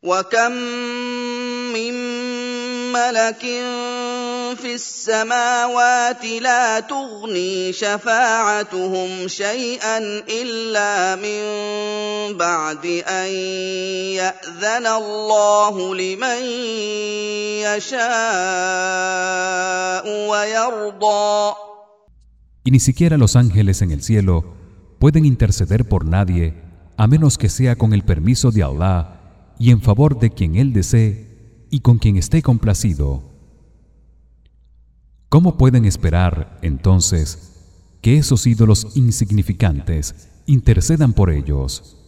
وكم من ملك في السماوات لا تغني شفاعتهم شيئا إلا من بعد أن يأذن الله لمن يشاء ويرضى. Y ni siquiera los ángeles en el cielo pueden interceder por nadie a menos que sea con el permiso de Allah y en favor de quien él desee y con quien esté complacido. ¿Cómo pueden esperar entonces que esos ídolos insignificantes intercedan por ellos?